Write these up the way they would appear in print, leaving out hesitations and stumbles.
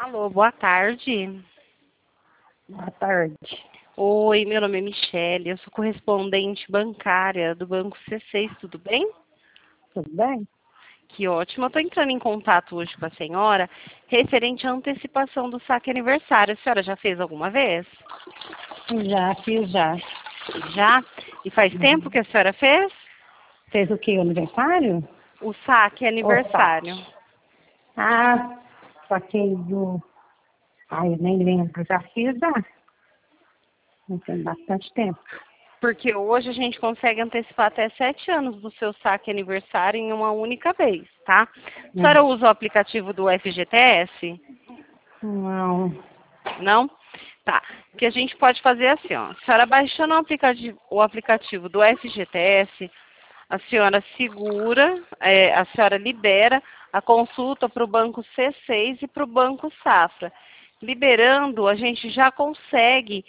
Alô, boa tarde. Boa tarde. Oi, meu nome é Michele, eu sou correspondente bancária do Banco C6, tudo bem? Tudo bem? Que ótimo, eu estou entrando em contato hoje com a senhora referente à antecipação do saque aniversário. A senhora já fez alguma vez? Já fiz, já. Já? E faz tempo que a senhora fez? Fez o que? O aniversário? O saque aniversário. Ah, saquei do... Ai, eu nem lembro. Já fiz, já. Não tem bastante tempo. Porque hoje a gente consegue antecipar até 7 anos do seu saque aniversário em uma única vez, tá? A senhora usa o aplicativo do FGTS? Não. Não? Tá. O que a gente pode fazer é assim, ó. A senhora baixando o aplicativo do FGTS, a senhora segura, a senhora libera a consulta para o Banco C6 e para o Banco Safra. Liberando, a gente já consegue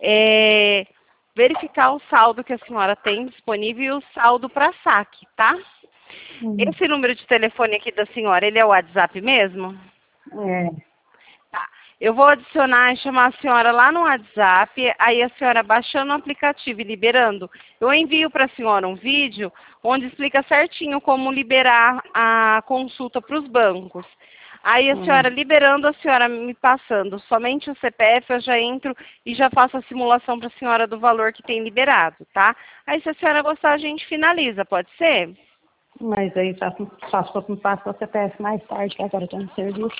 verificar o saldo que a senhora tem disponível e o saldo para saque, tá? Esse número de telefone aqui da senhora, ele é o WhatsApp mesmo? É. Tá. Eu vou adicionar e chamar a senhora lá no WhatsApp, aí a senhora baixando o aplicativo e liberando, eu envio para a senhora um vídeo onde explica certinho como liberar a consulta para os bancos. Aí a senhora liberando, a senhora me passando somente o CPF, eu já entro e já faço a simulação para a senhora do valor que tem liberado, tá? Aí se a senhora gostar, a gente finaliza, pode ser? Mas aí só se fosse me passar o CPF mais tarde, que agora eu tô no serviço.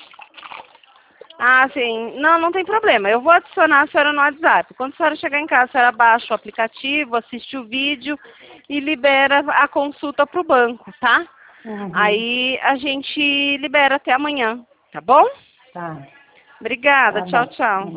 Ah, sim. Não, não tem problema. Eu vou adicionar a senhora no WhatsApp. Quando a senhora chegar em casa, a senhora baixa o aplicativo, assiste o vídeo e libera a consulta para o banco, tá? Aí a gente libera até amanhã, tá bom? Tá. Obrigada. Tá Tchau, bom. tchau.